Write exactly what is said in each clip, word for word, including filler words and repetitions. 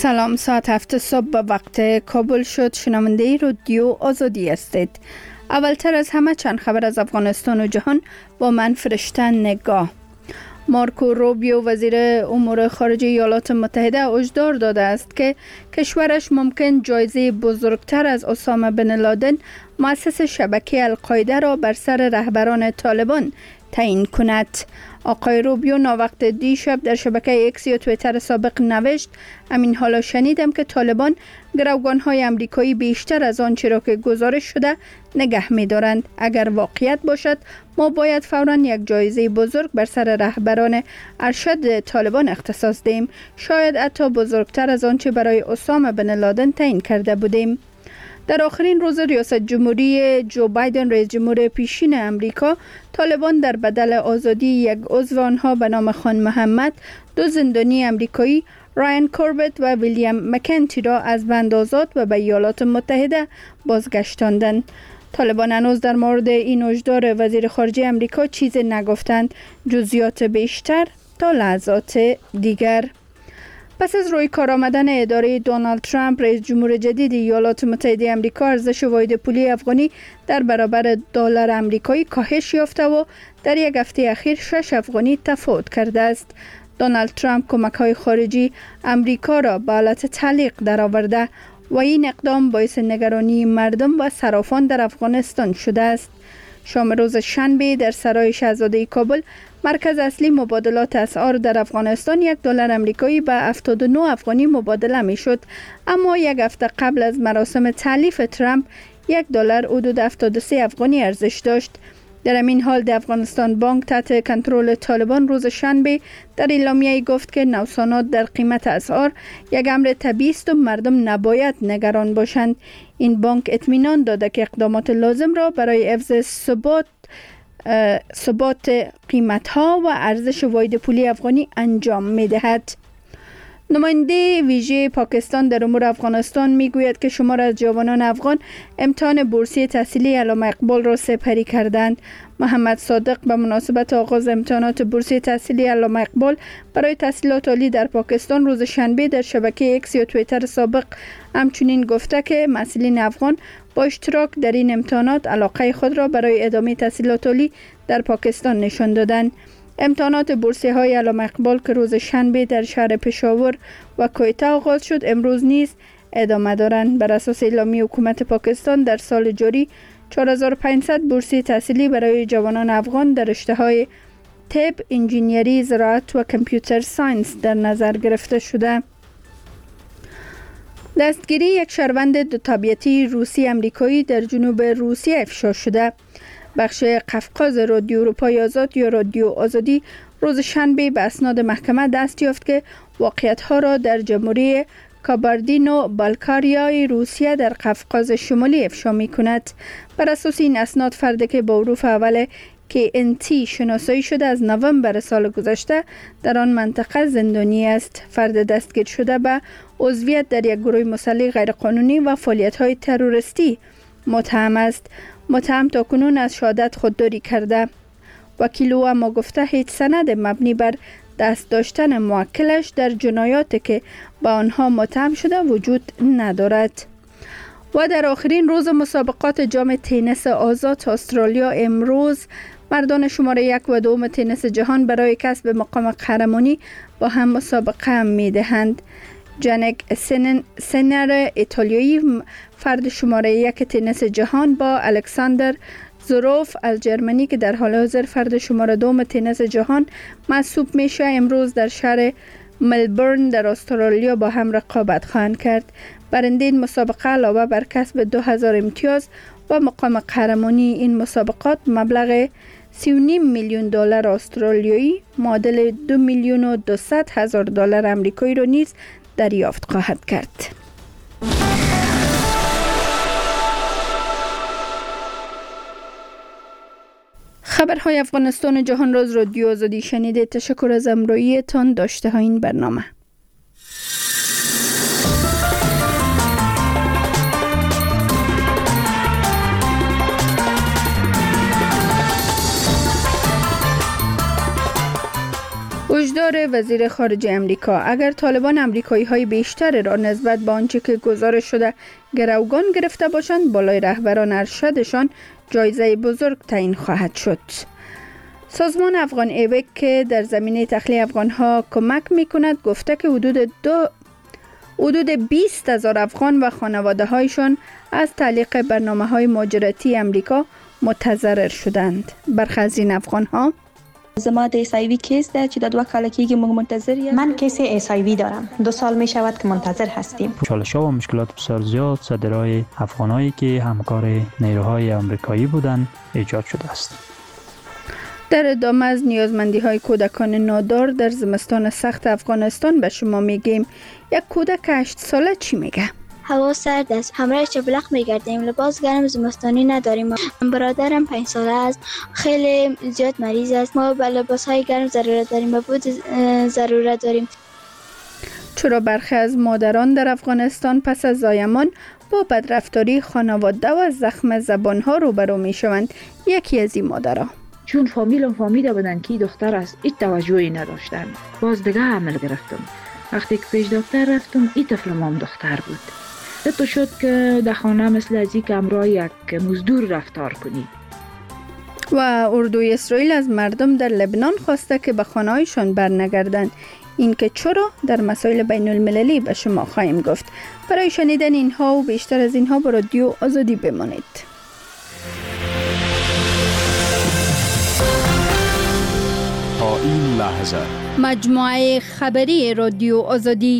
سلام، ساعت هفت صبح به وقت کابل شد. شنونده رادیو آزادی هستید. اولتر از همه چند خبر از افغانستان و جهان با من فرشته نگاه. مارکو روبیو وزیر امور خارجه ایالات متحده هشدار داده است که کشورش ممکن جایزه بزرگتر از اسامه بن لادن، مؤسس شبکه القاعده را بر سر رهبران طالبان تعیین کند. آقای روبیو ناوقت دیشب در شبکه اکس یا توییتر سابق نوشت: امین حالا شنیدم که طالبان گروگان‌های امریکایی بیشتر از آنچه را که گزارش شده نگه می‌دارند. اگر واقعیت باشد ما باید فوراً یک جایزه بزرگ بر سر رهبران ارشد طالبان اختصاص دهیم، شاید حتی بزرگتر از آنچه برای اسامه بن لادن تعیین کرده بودیم. در آخرین روز ریاست جمهوری جو بایدن رئیس جمهور پیشین امریکا، طالبان در بدل آزادی یک عضو آنها به نام خان محمد، دو زندانی امریکایی رایان کوربت و ویلیام مکنتی را از بند آزاد و به ایالات متحده بازگشتاندند. طالبان هنوز در مورد این هشدار وزیر خارجه امریکا چیزی نگفتند، جزئیات بیشتر تا لحظات دیگر. پس از روی کار آمدن اداره دونالد ترامپ رئیس جمهور جدید ایالات متحده آمریکا، ارزش واحد پولی افغانی در برابر دلار آمریکایی کاهش یافته و در یک هفته اخیر شش افغانی تفاوت کرده است. دونالد ترامپ کمک‌های خارجی آمریکا را به حالت تعلیق درآورده و این اقدام باعث نگرانی مردم و صرافان در افغانستان شده است. شام روز شنبه در سرای شاهزاده کابل، مرکز اصلی مبادلات اسعار در افغانستان، یک دلار آمریکایی به هفتاد و نه افغانی مبادله می شد، اما یک هفته قبل از مراسم تالیف ترامپ یک دلار حدود هفتاد و سه افغانی ارزش داشت. در همین حال د افغانستان بانک تحت کنترل طالبان روز شنبه در اعلامیه گفت که نوسانات در قیمت اسعار یک امر طبیعی است و مردم نباید نگران باشند. این بانک اطمینان داده که اقدامات لازم را برای حفظ ثبات ثبات قیمت‌ها و ارزش واحد پولی افغانی انجام می‌دهد. نماینده ویژه پاکستان در امور افغانستان میگوید که شمار از جوانان افغان امتحان بورسیه تحصیلی علامه اقبال را سپری کردند. محمد صادق به مناسبت آغاز امتحانات بورسیه تحصیلی علامه اقبال برای تحصیلات عالی در پاکستان روز شنبه در شبکه اکس یا توییتر سابق همچنین گفته که مسئولین افغان با اشتراک در این امتحانات علاقه خود را برای ادامه تحصیلات عالی در پاکستان نشان دادند. امتحانات بورسیه های علامه اقبال که روز شنبه در شهر پشاور و کویته آغاز شد، امروز نیز ادامه دارند. بر اساس اعلامیه حکومت پاکستان در سال جاری چهار هزار و پانصد بورسیه تحصیلی برای جوانان افغان در رشته‌های طب، انجینیری، زراعت و کامپیوتر ساینس در نظر گرفته شده. دستگیری یک شهروند دو تابعیتی روسی امریکایی در جنوب روسیه افشا شده. بخش قفقاز رادیو اروپای آزاد یا رادیو آزادی روز شنبه به اسناد محکمه دست یافت که واقعیت‌ها را در جمهوری کاباردینو بالکاریای روسیه در قفقاز شمالی افشا می‌کند. بر اساس این اسناد، فردی که با حروف اول کی ان تی شناسایی شده از نوامبر سال گذشته در آن منطقه زندانی است. فرد دستگیر شده به عضویت در یک گروه مسلح غیرقانونی و فعالیت‌های تروریستی متهم است. متهم تاکنون از شهادت خودداری کرده. وکیل او اما گفته هیچ سند مبنی بر دست داشتن موکلش در جنایاتی که با آنها متهم شده وجود ندارد. و در آخرین روز مسابقات جام تنیس آزاد استرالیا، امروز مردان شماره یک و دوم تنیس جهان برای کسب مقام قهرمانی با هم مسابقه می دهند. جانک سینر ایتالیایی فرد شماره یک تنیس جهان با الکساندر زوروف از جرمنی که در حال حاضر فرد شماره دوم تنیس جهان محسوب میشه، امروز در شهر ملبورن در استرالیا با هم رقابت خواهند کرد. برنده این مسابقه علاوه بر کسب دو هزار امتیاز و مقام قهرمانی این مسابقات مبلغ سی و نیم میلیون دلار استرالیایی معادل دو میلیون و دویست هزار دلار آمریکایی را نیز دریافت خواهد کرد. خبرهای افغانستان و جهان را از رادیو آزادی شنیده. تشکر از همراهیتان. داشته ها این برنامه. هشدار هشدار وزیر خارجه امریکا: اگر طالبان امریکایی های بیشتر را نسبت به آنچه که گزارش شده گروگان گرفته باشند، بالای رهبران ارشدشان جایزه بزرگ تعیین خواهد شد. سازمان افغان ایوک که در زمینه تخلیه افغانها کمک می کند گفته که حدود دو حدود بیست هزار افغان و خانواده هایشان از تعلیق برنامه های مهاجرتی امریکا متضرر شدند. برخی از این افغان ها: زما د ایسایوی کیس ده چې د دوه کال کېږي موږ منتظر یاست. من کیس ایسایوی دارم. دو سال می شود که منتظر هستیم. چالش‌ها و مشکلات بسیار زیاد صدرای افغانایی که همکار نیروهای آمریکایی بودند ایجاد شده است. در ادامه از نیازمندی های کودکان نادار در زمستان سخت افغانستان به شما میگیم. یک کودک هشت ساله چی میگه؟ هوا سرد است، همراه چبلق میگردیم، لباس گرم زمستانی نداریم. برادرم پنج ساله است، خیلی زیاد مریض است. ما به لباس های گرم ضرورت داریم و بود ضرورت داریم. چرا برخی از مادران در افغانستان پس از زایمان با بدرفتاری خانواده و زخم زبان ها روبرو میشوند؟ یکی از این مادرها: چون فامیلم فهمیده بودن که دختر است، هیچ توجهی نداشتن. باز دیگه عمل گرفتم. وقتی که پیش دکتر رفتم، این طفلم هم دختر بود. تو شد که در خانه مثل از یک امرای یک مزدور رفتار کنی. و اردوی اسرائیل از مردم در لبنان خواسته که به خانه‌هایشان برنگردند. این که چرا در مسائل بین المللی به شما خواهیم گفت. برای شنیدن اینها و بیشتر از اینها با رادیو آزادی بمانید. تا این لحظه مجموعه خبری رادیو آزادی.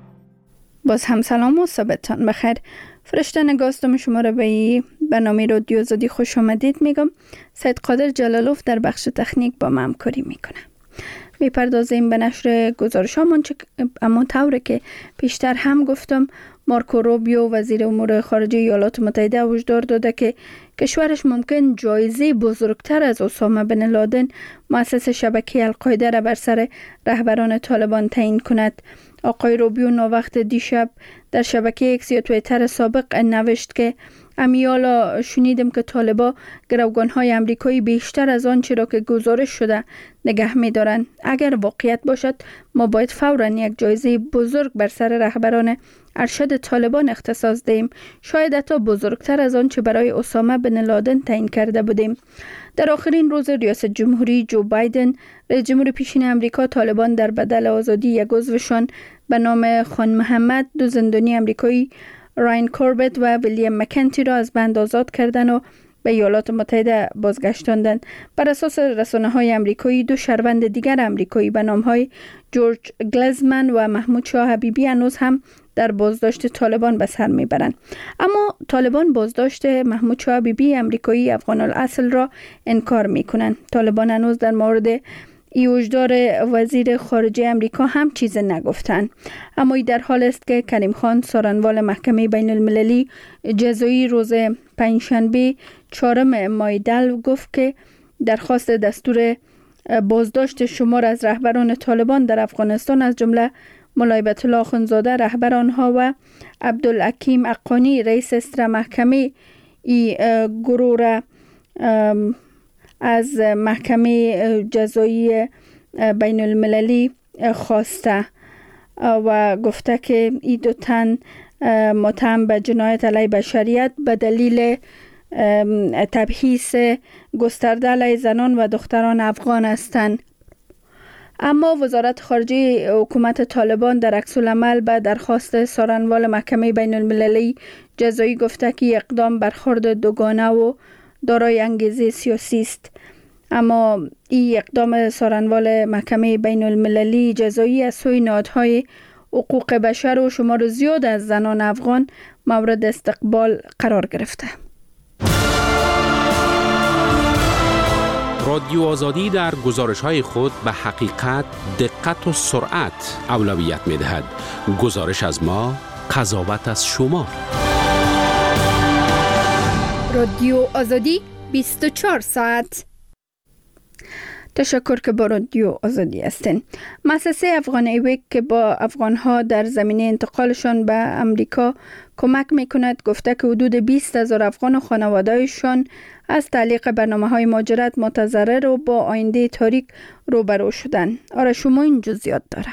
باز هم سلام و صبحتان بخیر. فرشته نگاستم شما را به برنامه رادیو آزادی خوش آمدید میگم. سید قادر جلالوف در بخش تکنیک با ما همکاری میکنه. میپردازیم به نشر گزارش هامون، اما طوری که پیشتر هم گفتم، مارکو روبیو وزیر امور خارجه ایالات متحده هشدار داده که کشورش ممکن جایزه بزرگتر از اسامه بن لادن، مؤسس شبکه القاعده، را بر سر رهبران طالبان تعیین کند. آقای روبیو نووقت دیشب در شبکه ایکس یا توییتر سابق نوشت که امیالا شنیدم که طالبا گروگان‌های امریکایی بیشتر از آنچه را که گزارش شده نگه می‌دارند. اگر واقعیت باشد ما باید فوراً یک جایزه بزرگ بر سر رهبران ارشد طالبان اختصاص دهیم، شاید حتی بزرگتر از آنچه برای اسامه بن لادن تعیین کرده بودیم. در آخرین روز ریاست جمهوری جو بایدن، رئیس جمهور پیشین امریکا، طالبان در بدل آزادی یک عضوشان به نام خان محمد، دو زندانی امریکایی راین کوربت و ویلیام مکنتی را از بند آزاد کردند و به ایالات متحده بازگشتاندند. بر اساس رسانه‌های امریکایی، دو شهروند دیگر امریکایی به نام‌های جورج گلزمن و محمود شاه حبیبی هنوز هم در بازداشت طالبان به سر میبرند. اما طالبان بازداشت محمود شاه حبیبی امریکایی افغان الاصل را انکار میکنند. طالبان هنوز در مورد ای هشدار وزیر خارجه امریکا هم چیز نگفتند. اما ای در حال است که کریم خان، سارنوال محکمه بین المللی جزایی، روز پنجشنبه چهارم ماه دلو گفت که درخواست دستور بازداشت شمار از رهبران طالبان در افغانستان، از جمله مولای بیت الله اخندزاده رهبر آنها و عبدالحکیم اقانی رئیس استر محکمه ای گروه را از محکمه جزایی بین المللی خواسته و گفته که این دو تن متهم به جنایت علیه بشریت به دلیل تبعیض گسترده علیه زنان و دختران افغان هستند. اما وزارت خارجه حکومت طالبان در عکس العمل به درخواست سارنوال محکمه بین المللی جزایی گفته که اقدام برخورد دوگانه و دارای انگیزه سیاسی است. اما این اقدام سارنوال محکمه بین المللی جزایی از سوی نهادهای حقوق بشر و شمار زیاد از زنان افغان مورد استقبال قرار گرفته. رادیو آزادی در گزارش‌های خود به حقیقت، دقت و سرعت اولویت می‌دهد. گزارش از ما، قضاوت از شما. رادیو آزادی بیست و چهار ساعت. تشکر که با رادیو آزادی هستین. مؤسسه افغان ایوک که با افغانها در زمینه انتقالشان به امریکا کمک میکند گفته که حدود بیست هزار افغان و خانواده‌شان از تعلیق برنامه‌های مهاجرت متضرر و با آینده تاریک روبرو شدن. آره شما این جزئیات داره.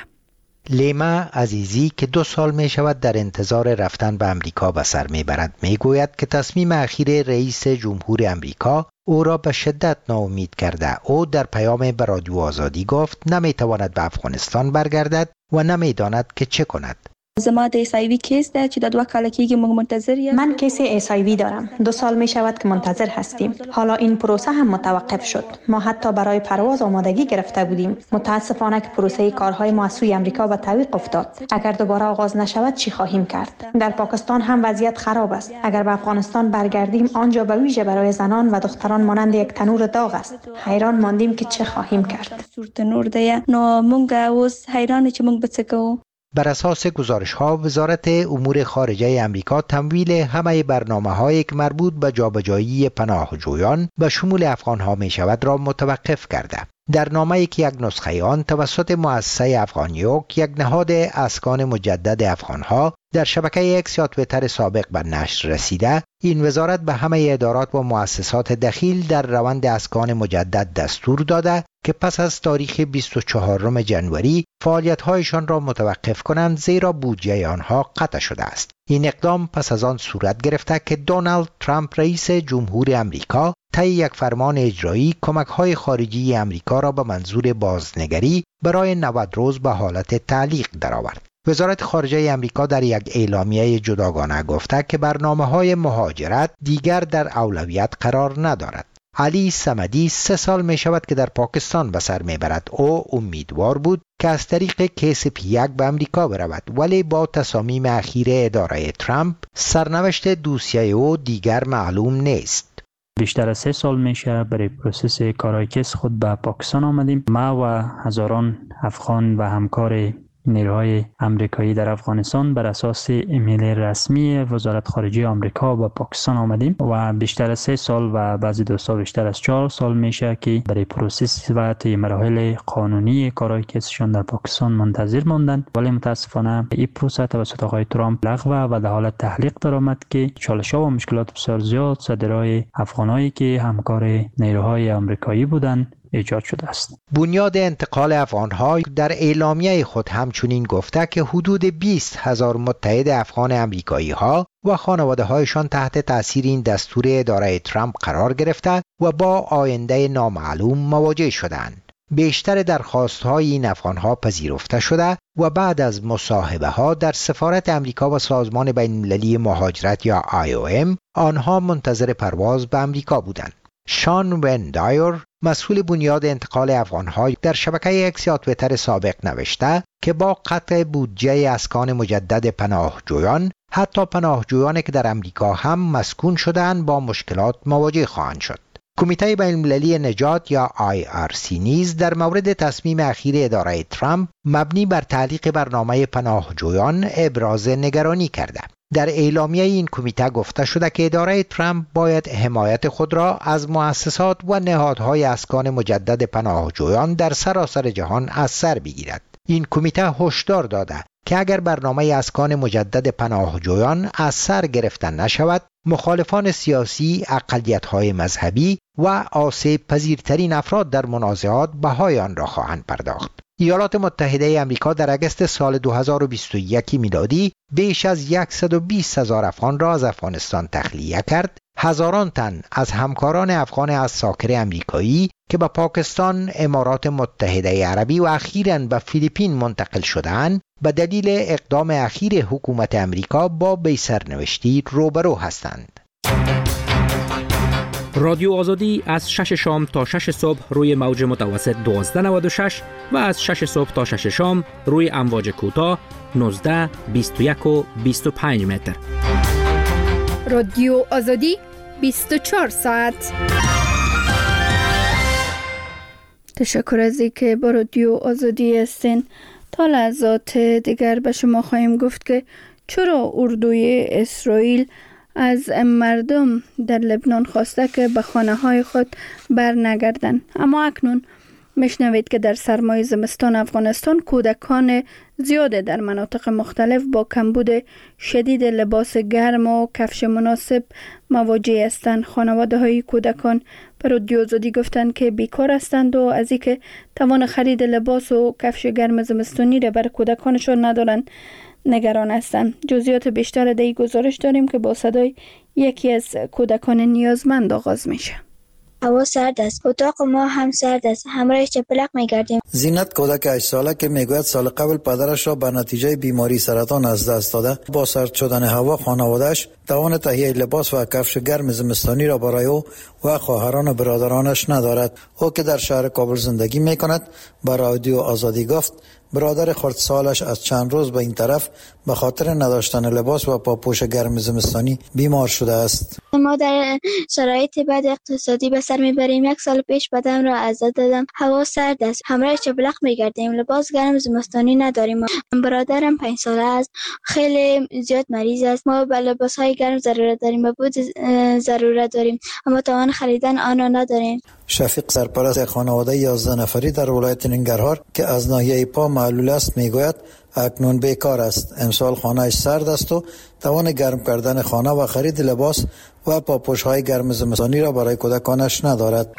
لیما عزیزی که دو سال می شود در انتظار رفتن به امریکا به سر می برد می گوید که تصمیم اخیر رئیس جمهور امریکا او را به شدت ناامید کرده. او در پیام به رادیو آزادی گفت نمی تواند به افغانستان برگردد و نمی داند که چه کند. زما د ایس آی وی کیس ده چې د دوه کال کېږي موږ منتظر یو. من کیس ایس آی وی دارم. دو سال می شود که منتظر هستیم. حالا این پروسه هم متوقف شد. ما حتی برای پرواز آمادگی گرفته بودیم. متاسفانه که پروسه کارهای ما از سوی امریکا به تعویق افتاد. اگر دوباره آغاز نشود چی خواهیم کرد؟ در پاکستان هم وضعیت خراب است. اگر به افغانستان برگردیم آنجا به ویژه برای زنان و دختران مانند یک تنور داغ است. حیران ماندیم که چه خواهیم کرد. تنور ده نو موږ اوس حیران چې موږ به څه کوو. بر اساس گزارش‌ها وزارت امور خارجه امریکا تمویل همه برنامه‌هایی که مربوط به جابجایی پناهجویان به شمول افغان‌ها می‌شود را متوقف کرده. در نامه‌ای که یک نسخه آن توسط مؤسسه افغانیوک یک نهاد اسکان مجدد افغان‌ها در شبکه اکس یا توییتر سابق به نشر رسیده، این وزارت به همه ادارات و مؤسسات دخیل در روند اسکان مجدد دستور داده که پس از تاریخ بیست و چهارم ژانویه فعالیت‌هایشان را متوقف کنند زیرا بودجه آنها قطع شده است. این اقدام پس از آن صورت گرفته که دونالد ترامپ رئیس جمهور امریکا طی یک فرمان اجرایی کمک‌های خارجی امریکا را به منظور بازنگری برای نود روز به حالت تعلیق درآورد. وزارت خارجه امریکا در یک اعلامیه جداگانه گفته که برنامه‌های مهاجرت دیگر در اولویت قرار ندارد. علی صمدی سه سال می شود که در پاکستان به سر می برد. او امیدوار بود که از طریق کیس پی یک به امریکا برود، ولی با تصامیم اخیر اداره ترامپ سرنوشت دوسیه او دیگر معلوم نیست. بیشتر از سه سال میشه برای پروسس کارای کیس خود به پاکستان آمدیم. ما و هزاران افغان و همکار نیروهای امریکایی در افغانستان بر اساس ایمیل رسمی وزارت خارجه آمریکا به پاکستان آمدیم و بیشتر از سه سال و بعضی دوستا بیشتر از چهار سال میشه که برای پروسس و طی مراحل قانونی کارهای کیسشان در پاکستان منتظر ماندن، ولی متاسفانه این پروسه توسط آقای ترامپ لغو و در حالت تحلیق درآمد که چالش‌ها و مشکلات بسیار زیاد صدرای افغانایی که همکار نیروهای آمریکایی بودند ایجاد شده است. بنیاد انتقال افغان‌ها در اعلامیه خود همچنین گفته که حدود بیست هزار متحد افغان امریکایی‌ها و خانواده‌هایشان تحت تأثیر این دستور اداره ترامپ قرار گرفته و با آینده نامعلوم مواجه شدند. بیشتر درخواست‌های این افغان‌ها پذیرفته شده و بعد از مصاحبه‌ها در سفارت امریکا و سازمان بین‌المللی مهاجرت یا آی او ام آنها منتظر پرواز به امریکا بودند. شان ون دایر مسئول بنیاد انتقال افغان‌ها در شبکه اکس یا توییتر سابق نوشته که با قطع بودجه اسکان مجدد پناهجویان حتی پناهجویانی که در امریکا هم مسکون شده‌اند با مشکلات مواجه خواهند شد. کمیته بین‌المللی نجات یا آی آر سی نیز در مورد تصمیم اخیر اداره ترامپ مبنی بر تعلیق برنامه پناهجویان ابراز نگرانی کرده. در اعلامیه این کمیته گفته شده که اداره ترامپ باید حمایت خود را از مؤسسات و نهادهای اسکان مجدد پناهجویان در سراسر جهان از سر بگیرد. این کمیته هشدار داده که اگر برنامه اسکان مجدد پناهجویان از سر گرفته نشود، مخالفان سیاسی، اقلیت‌های مذهبی و آسیب پذیرترین افراد در منازعات بهای آن را خواهند پرداخت. ایالات متحده آمریکا در اگست سال دو هزار و بیست و یک میلادی بیش از صد و بیست هزار افغان را از افغانستان تخلیه کرد. هزاران تن از همکاران افغان از ساکر آمریکایی که به پاکستان، امارات متحده عربی و اخیراً به فیلیپین منتقل شدند، به دلیل اقدام اخیر حکومت آمریکا با بی‌سرنوشتی روبرو هستند. رادیو آزادی از شش شام تا شش صبح روی موج متوسط دوازده نود و شش و از شش صبح تا شش شام روی امواج کوتاه نوزده، بیست و یک و بیست و پنج متر. رادیو آزادی بیست و چهار ساعت. تشکر از اینکه با رادیو آزادی هستین. تا لحظات دیگر به شما خواهیم گفت که چرا اردوی اسرائیل از مردم در لبنان خواسته که به خانه های خود بر نگردن. اما اکنون میشنوید که در سرمای زمستان افغانستان کودکان زیاد در مناطق مختلف با کمبود شدید لباس گرم و کفش مناسب مواجه هستند. خانواده های کودکان به رادیو آزادی گفتند که بیکار هستند و از اینکه توان خرید لباس و کفش گرم زمستانی را بر کودکانشان ندارند نگران هستند. جزئیات بیشتر در این گزارش داریم که با صدای یکی از کودکان نیازمند آغاز میشه. هوا سرد است. اتاق ما هم سرد است. همراه چپلق میگردیم. زینت کودک هشت ساله که میگوید سال قبل پدرش را به نتیجه بیماری سرطان از دست داده. با سرد شدن هوا خانواده‌اش توان تهیه لباس و کفش گرم زمستانی را برای او و خواهران و برادرانش ندارد. او که در شهر کابل زندگی میکند به رادیو آزادی گفت برادر خردسالش از چند روز به این طرف به خاطر نداشتن لباس و پاپوش گرم زمستانی بیمار شده است. ما در شرایط بد اقتصادی به سر میبریم. یک سال پیش بدم را از دست دادم. هوا سرد است. همراه چپلق میگردیم. لباس گرم زمستانی نداریم. برادرم پنج ساله است. خیلی زیاد مریض است. ما به لباس های گرم ضرورت داریم. به بود ضرورت داریم اما توان خریدن آن را نداریم. شفیق سرپرست خانواده یازده نفری در ولایت ننگرهار که از ناحیه پا معلول است میگوید اکنون بیکار است. امسال خانه‌اش سرد است و توان گرم کردن خانه و خرید لباس و پاپوش‌های گرم زمستانی را برای کودکانش ندارد.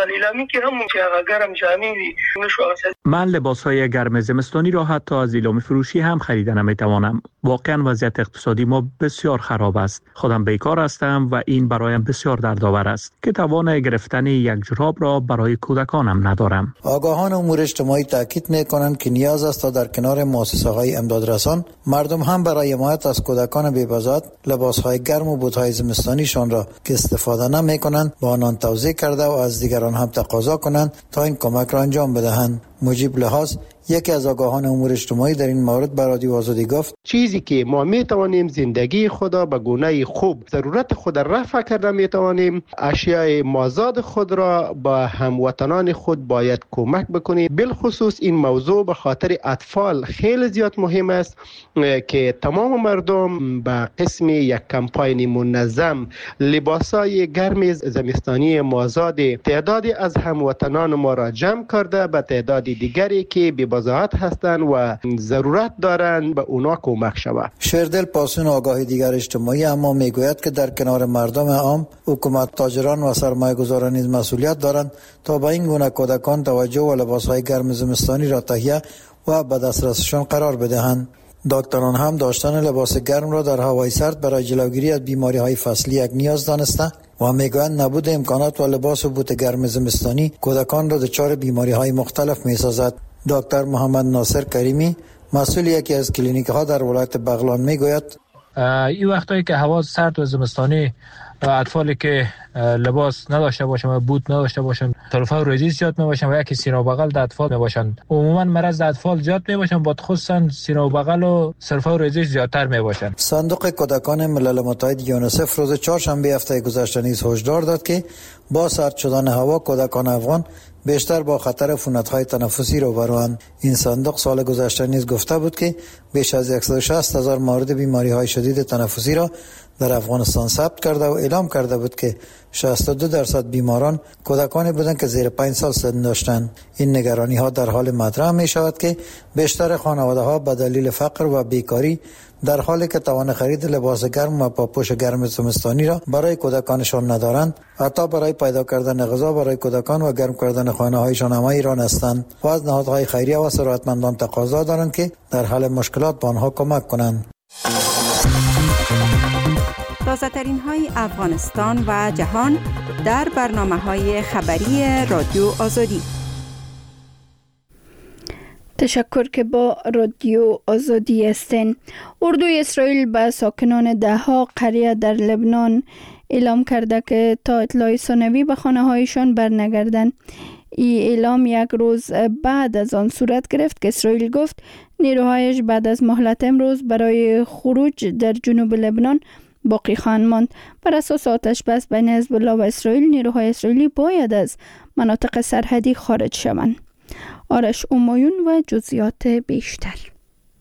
من لباس‌های گرم زمستانی را حتی از ایلامی فروشی هم خریدن نمی‌توانم. واقعا وضعیت اقتصادی ما بسیار خراب است. خودم بیکار هستم و این برایم بسیار دردآور است که توان گرفتن یک جوراب را برای کودکانم ندارم. آگاهان امور اجتماعی تاکید می‌کنند که نیاز است تا در کنار مؤسسه‌های امدادرسان مردم هم برای حمایت از کودکان بی‌بزاد لباس‌های گرم و بوت‌های زمستانیشان را که استفاده نمی‌کنند با آنان توضیح کرده و از دیگران هم تقاضا کنند تا این کمک را انجام بدهند. مجیب لحاظ یکی از آگاهان امور اجتماعی در این مورد به رادیو آزادی گفت چیزی که ما می توانیم زندگی خود به گونه خوب ضرورت خود رفع کرده می توانیم اشیاء مازاد خود را با هموطنان خود باید کمک بکنیم. بالخصوص این موضوع به خاطر اطفال خیلی زیاد مهم است که تمام مردم به قسم یک کمپاین منظم لباسای گرم زمستانی مازاد تعدادی از هموطنان ما را جمع کرده به تعداد دیگری که به بزاحت هستند و ضرورت دارند به اونا کمک شود. شردل پاسون آگاهی دیگر اجتماعی اما میگوید که در کنار مردم عام حکومت، تاجران و سرمایه‌گذاران نیز مسئولیت دارند تا به این گونه کودکان توجه و لباس‌های گرم زمستانی را تهیه و به دسترسشان قرار بدهند. دکتران هم داشتن لباس گرم را در هوای سرد برای جلوگیری از بیماری‌های فصلی یک نیاز دانسته و میگویند نبود امکانات و لباس و بوت گرم زمستانی کودکان را دچار بیماری‌های مختلف می‌سازد. دکتر محمد ناصر کریمی مسئول یکی از کلینیک‌ها در ولایت بغلان میگوید این وقتایی که هوا سرد و زمستانی اطفالی که لباس نداشته باشن و بوت نداشته باشن طرفه و ریزی زیاد میباشن و یکی سینه و بغل در اطفال میباشن. عموما مرض در اطفال زیاد میباشن با خصوصا سینه و بغل و صرفه و ریزی زیادتر میباشن. صندوق کودکان ملل متحد یونیسف روز چهارشنبه هفته گذشته نیز هشدار داد که با سرد شدن هوا کودکان افغان بیشتر با خطر عفونت‌های تنفسی روبروند. این صندوق سال گذشته نیز گفته بود که بیش از صد و شصت هزار مورد بیماری‌های شدید تنفسی را در افغانستان ثبت کرده و اعلام کرده بود که شصت و دو درصد بیماران کودکانی بودند که زیر پنج سال سن داشتند. این نگرانی‌ها در حال مطرح می‌شود که بیشتر خانواده‌ها به دلیل فقر و بیکاری در حالی که توان خرید لباس گرم و پاپوش گرم زمستانی را برای کودکانشان ندارند، حتی برای پیدا کردن غذا برای کودکان و گرم کردن خانه‌هایشان هم ایران هستند و از نهادهای خیریه و ثروتمندان تقاضا دارند که در حل مشکلات به آنها کمک کنند. تازه ترین های افغانستان و جهان در برنامه های خبری رادیو آزادی. تشکر که با رادیو آزادی هستین. اردوی اسرائیل به ساکنان ده ها قریه در لبنان اعلام کرده که تا اطلاع ثانوی به خانه هایشان برنگردند. این اعلام یک روز بعد از آن صورت گرفت که اسرائیل گفت نیروهایش بعد از مهلت امروز برای خروج در جنوب لبنان باقی خواهند ماند. بر اساس آتش بس بین حزب الله و اسرائیل، نیروهای اسرائیلی باید از مناطق سرحدی خارج شوند. آرش اومایون و جزئیات بیشتر.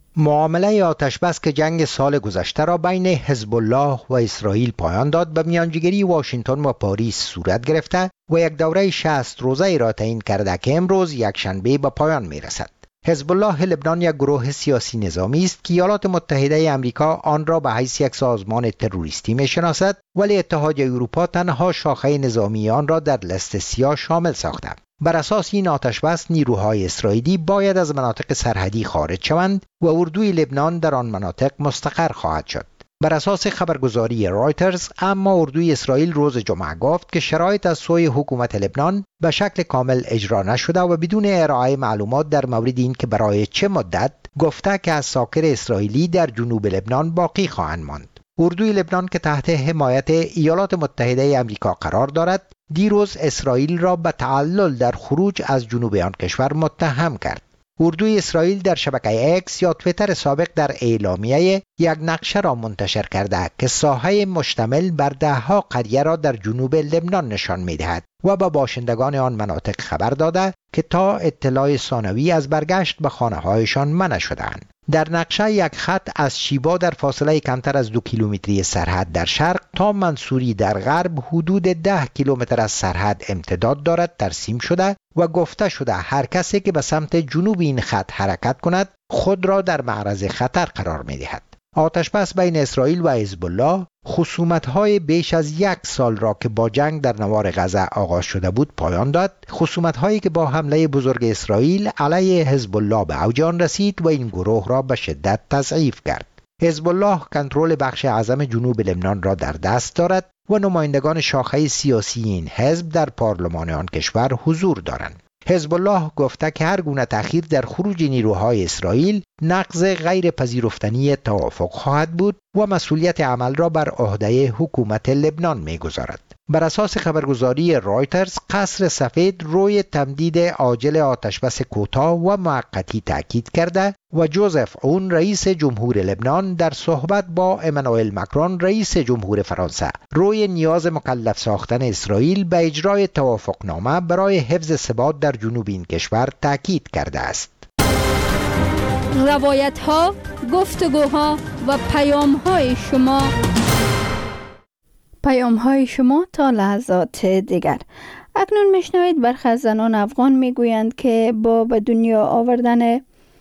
معامله آتش بس که جنگ سال گذشته را بین حزب الله و اسرائیل پایان داد به میانجیگری واشنگتن و پاریس صورت گرفته و یک دوره شصت روزه را تعیین کرده که امروز یک شنبه به پایان می رسد. حزب الله لبنان یک گروه سیاسی نظامی است که ایالات متحده آمریکا آن را به حیث یک سازمان تروریستی می شناسد، ولی اتحادیه اروپا تنها شاخه نظامی آن را در لیست سیاه شامل ساخته. بر اساس این آتش بس نیروهای اسرائیلی باید از مناطق سرحدی خارج شوند و اردوی لبنان در آن مناطق مستقر خواهد شد. بر اساس خبرگزاری رایترز، اما اردوی اسرائیل روز جمعه گفت که شرایط از سوی حکومت لبنان به شکل کامل اجرا نشده و بدون ارائه معلومات در مورد این که برای چه مدت، گفته که از ساکر اسرائیلی در جنوب لبنان باقی خواهند ماند. اردوی لبنان که تحت حمایت ایالات متحده آمریکا قرار دارد، دیروز اسرائیل را به تعلل در خروج از جنوب آن کشور متهم کرد. اردوی اسرائیل در شبکه اکس یا تویتر سابق در اعلامیه یک نقشه را منتشر کرده که ساحه مشتمل بر دهها قریه را در جنوب لبنان نشان می‌دهد و به باشندگان آن مناطق خبر داده که تا اطلاع ثانوی از برگشت به خانه‌هایشان منع شدند. در نقشه یک خط از شیبا در فاصله کمتر از دو کیلومتری سرحد در شرق تا منصوری در غرب حدود ده کیلومتر از سرحد امتداد دارد ترسیم شده و گفته شده هر کسی که به سمت جنوب این خط حرکت کند خود را در معرض خطر قرار می‌دهد. آتش بس بین اسرائیل و حزب الله خصومت‌های بیش از یک سال را که با جنگ در نوار غزه آغاز شده بود پایان داد، خصومت‌هایی که با حمله بزرگ اسرائیل علیه حزب الله به اوج آن رسید و این گروه را به شدت تضعیف کرد. حزب الله کنترل بخش اعظم جنوب لبنان را در دست دارد و نمایندگان شاخه سیاسی این حزب در پارلمان آن کشور حضور دارند. حزب الله گفته که هر گونه تأخیر در خروج نیروهای اسرائیل نقض غیر پذیرفتنی توافق خواهد بود و مسئولیت عمل را بر عهده حکومت لبنان می‌گذارد. بر اساس خبرگزاری رایترز، قصر سفید روی تمدید عاجل آتشبس کوتاه و موقتی تاکید کرده و جوزف اون رئیس جمهور لبنان در صحبت با امانوئل مکرون رئیس جمهور فرانسه روی نیاز مکلف ساختن اسرائیل به اجرای توافقنامه برای حفظ ثبات در جنوب این کشور تاکید کرده است. روایت ها، گفتگوها و پیام های شما پیام های شما تا لحظات دیگر. اکنون میشنوید برخی از زنان افغان میگویند که با به دنیا آوردن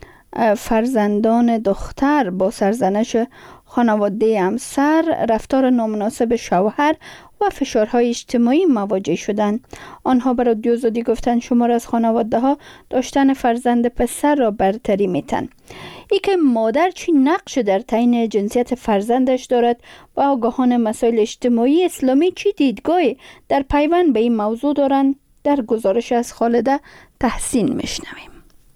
فرزندان دختر با سرزنش خانواده همسر، رفتار نامناسب شوهر و فشارهای اجتماعی مواجه شدند. آنها به رادیو آزادی گفتند شمار از خانواده ها داشتن فرزند پسر را برتری میتن. ای که مادر چی نقش در تعیین جنسیت فرزندش دارد و آگاهان مسائل اجتماعی اسلامی چی دیدگاهی در پیوند به این موضوع دارند، در گزارش از خالده تحسین میشنویم.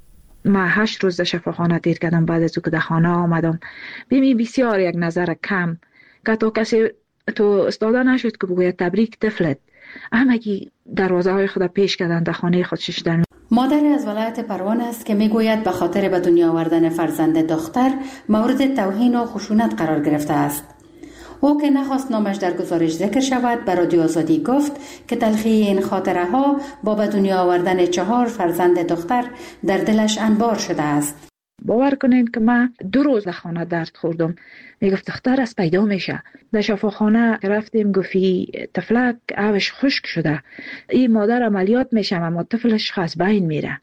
ما هشت روز در شفاخانه دیر کردم. بعد از او که در خانه آمدم بیمی بسیار یک نظر کم که تا کسی تو استاده نشد که بگوید تبریک طفلت، همگی دروازه های خود پیش کردن در خانه خود ششدن. مادری از ولایت پروان است که میگوید به خاطر به دنیا آوردن فرزند دختر مورد توهین و خشونت قرار گرفته است. او که نخواست نامش در گزارش ذکر شود به رادیو آزادی گفت که تلخی این خاطره ها با به دنیا آوردن چهار فرزند دختر در دلش انبار شده است. باور کنین که من دو روز در خانه درد خوردم. میگفت دختر از پیدا میشه. در شفاخانه رفتیم گفتی طفلک آبش خشک شده، این مادر عملیات میشه اما طفلش خاص بین میره.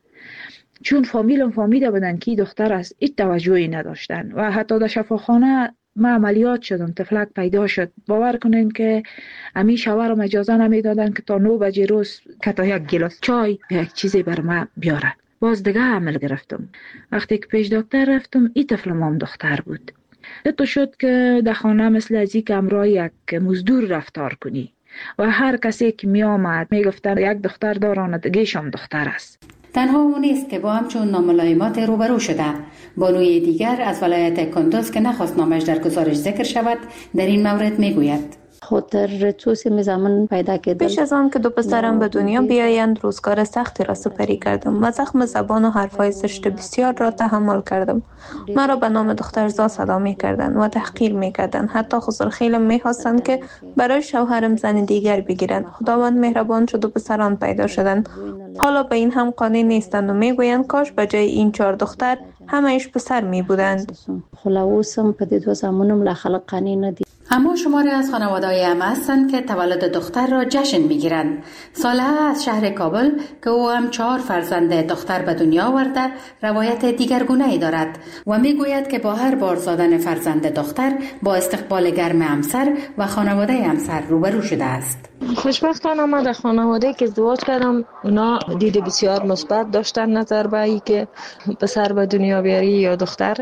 چون فامیلم فامیده بودن که دختر است، هیچ توجهی نداشتن و حتی در شفاخانه ما عملیات شدم، طفلک پیدا شد. باور کنین که امی شوهرم اجازه نمیدادن که تا نو بجه روز که تا یک گلاس چای یک چیزی بر ما بیاره. باز دیگه عمل گرفتم. وقتی که پیش دکتر رفتم این طفلم هم دختر بود. تو شد که در خانه مثل از این که امرای یک مزدور رفتار کنی و هر کسی که می آمد می گفتن یک دختر دارن دیگه‌ش هم دختر است. تنها او نیست که با همچون ناملایمات روبرو شده. بانوی دیگر از ولایت کندوز که نخواست نامش در گزارش ذکر شود در این مورد می گوید خاطر توسیم زمان پیدا کردم. پیش از آن که دو پسرم به دنیا بیایند روزگار سختی را سپری کردم و زخم زبان و حرفای زشت بسیار را تحمل کردم. مرا به نام دخترزا صدا می کردند و تحقیر می کردند. حتی خسرخیلم می خواستند که برای شوهرم زن دیگر بگیرند. خداوند مهربان شد و پسران پیدا شدند. حالا به این هم قانع نیستند و می گویند کاش به جای این چهار دختر همهش پسر می بودند. خلاوسم په دې دوه زامنم لا خلق قانی ندی. اما شماری از خانواده‌های هم هستند که تولد دختر را جشن می‌گیرند. صالحه از شهر کابل که او هم چهار فرزند دختر به دنیا آورده روایت دیگرگونه‌ای دارد و می‌گوید که با هر بار زادن فرزند دختر با استقبال گرم همسر و خانواده همسر روبرو شده است. خوشبختانه من در خانواده که ازدواج کردم اونا دید بسیار مثبت داشتن نظر به ای که پسر به دنیا بیاری یا دختر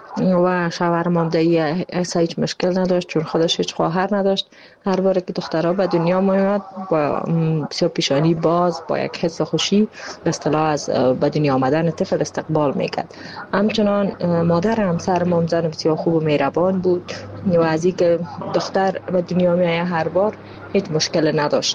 و شوهرم هم در این اصلا هیچ مشکل نداشت چون خودش هیچ خواهر نداشت. هر بار که دخترها به دنیا میاد با بسیار پیشانی باز با یک حس خوشی به اصطلاح از به دنیا آمدن طفل استقبال میکرد. همچنان مادر همسرم هم زن بسیار خوب و مهربان بود و از اینکه دختر به دنیا میاد هر بار هیچ مشکل نداشت.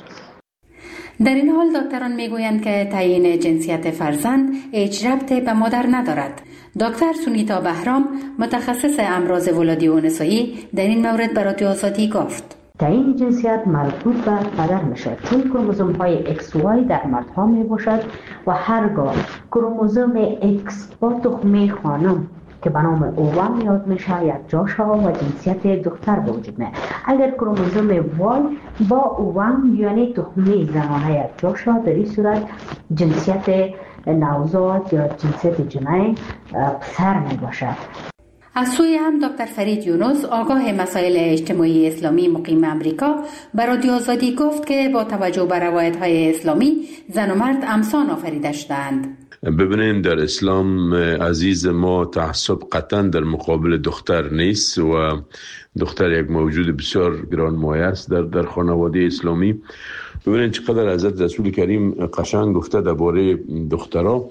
در این حال دکتران میگویند که تعیین جنسیت فرزند هیچ ربطی به مادر ندارد. دکتر سونیتا بهرام متخصص امراض ولادی و نسایی در این مورد به رادیو آزادی گفت: تعیین جنسیت مربوط به پدر میشد چون کروموزوم های ایکس وای در مردها می باشد و هرگاه کروموزوم ایکس با تخمه خانم که به نام اوام یاد میشه یک جاشا و جنسیت دختر به وجود میاد. اگر کروموزوم وای با اوام یعنی تخمه زنانه یک جاشا در این صورت جنسیت نوزاد یا جنسیت جنین پسر می باشد. از سوی هم دکتر فرید یونس آگاه مسائل اجتماعی اسلامی مقیم امریکا به رادیو آزادی گفت که با توجه به روایت‌های اسلامی زن و مرد همسان آفریده شدند. ببینید در اسلام عزیز ما تعصب قطعا در مقابل دختر نیست و دختر یک موجود بسیار گرانمایه است در در خانواده اسلامی. ببینید چقدر حضرت رسول کریم قشنگ گفته درباره دخترها،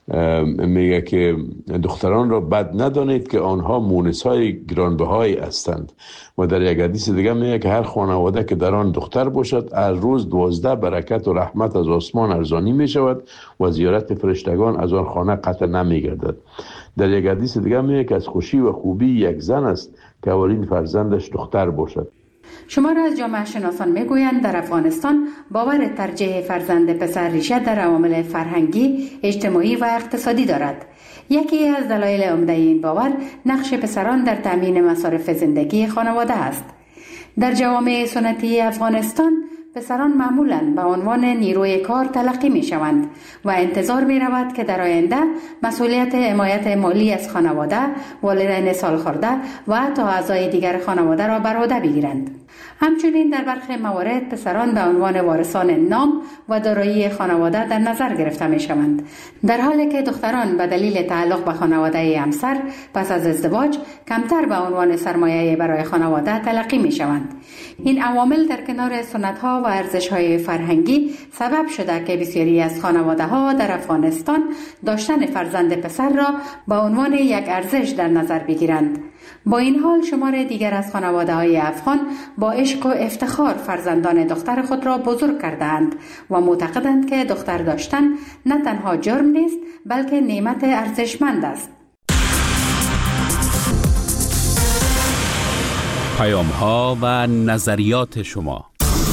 میگه که دختران را بد ندانید که آنها مونس‌های گرانبهایی هستند و در یک حدیث دیگه میگه که هر خانواده که در آن دختر باشد از روز دوازده برکت و رحمت از آسمان ارزانی می شود و زیارت فرشتگان از آن خانه قطع نمی گردد. در یک حدیث دیگه میگه که از خوشی و خوبی یک زن است که اولین فرزندش دختر باشد. شمار از جامعه شناسان میگویند در افغانستان باور ترجیح فرزند پسر ریشه در عوامل فرهنگی، اجتماعی و اقتصادی دارد. یکی از دلایل عمده این باور نقش پسران در تامین مصارف زندگی خانواده است. در جوامع سنتی افغانستان پسران معمولاً به عنوان نیروی کار تلقی می شوند و انتظار می رود که در آینده مسئولیت حمایت مالی از خانواده، والدین سالخورده و حتی اعضای دیگر خانواده را بر عهده بگیرند. همچنین در برخی موارد پسران به عنوان وارثان نام و دارایی خانواده در نظر گرفته می شوند، در حالی که دختران به دلیل تعلق به خانواده همسر پس از ازدواج کمتر به عنوان سرمایه برای خانواده تلقی می شوند. این عوامل در کنار سنت‌ها و ارزش‌های فرهنگی سبب شده که بسیاری از خانواده‌ها در افغانستان داشتن فرزند پسر را به عنوان یک ارزش در نظر بگیرند. با این حال شمار دیگر از خانواده‌های افغان با عشق و افتخار فرزندان دختر خود را بزرگ کردند و معتقدند که دختر داشتن نه تنها جرم نیست بلکه نعمت ارزشمند است. پیام ها و نظریات شما.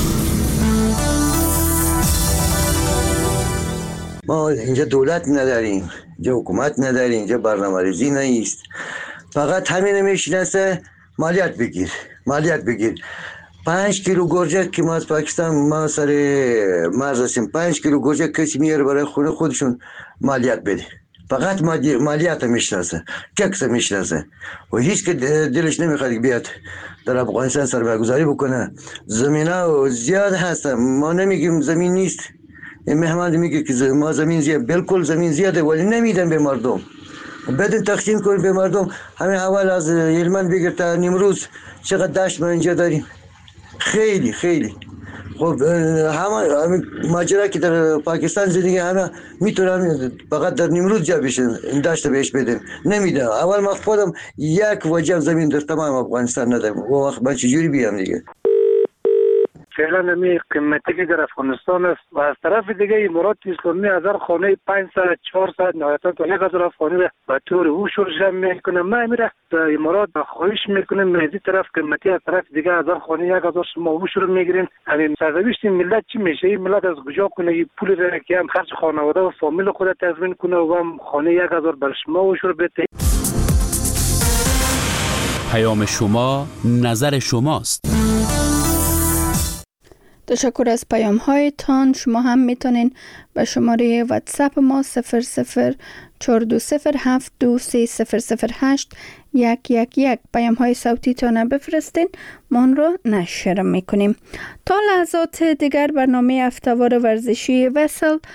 ما اینجا دولت نداریم، اینجا حکومت نداریم، اینجا برنامه‌ریزی نیست. فقط همین میشناسه مالیات بگیر، مالیات بگیر. پنج کیلو گوجه که ما از پاکستان ما سر مرز هستیم، پنج کیلو گوجه کسی میاره برای خونه خودشون مالیات بده. فقط مالیات میشناسه، ککس میشناسه و هیچ که دلش نمیخواد بیاد در افغانستان سرمایه‌گذاری بکنه. زمینا زیاد هستن، ما نمیگیم زمین نیست. این مهمان میگه که ما زمین زیاد، بالکل زمین زیاده ولی نمیدن به مردم. بدون تقسیم کنیم به مردم. همین اول از هلمند بگیر تا نیمروز چقدر دشت ما اینجا داریم، خیلی خیلی. خب همه ماجرا که در پاکستان زندگی همه میتونن فقط در نیمروز جا بشن، این دشت بهش بدن، نمیدن. اول ما خودم یک وجه زمین در تمام افغانستان ندارم، و وقت من چجوری بیام دیگه؟ فعلا نمی قیمتی که در افغانستان است و از طرف دیگه امارات اسلامی هزار خانه پانصد چهارصد نهایتا تا یک هزار خانه را به طور اوشور جمع میکنه. ما میره به امارات خواهش میکنیم از این طرف قیمتی، از طرف دیگه هزار خانه یک هزار شما اوشور میگیرین. همین سرنوشت ملت چی میشه؟ این ملت از کجا کنه این پول را که هم خرج خانواده و فامیل خود تضمین کنه و هم خانه یک هزار بر شما اوشور بده؟ پیام شما، نظر شماست. تشکر از پیام هایتان. شما هم میتونین به شماره واتساپ ما صفر صفر چهار دو صفر هفت دو سه صفر صفر هشت یک یک یک پیام های صوتی تان بفرستین، ما آن رو نشر میکنیم. تا لحظات دیگر برنامه هفته‌وار ورزشی وسل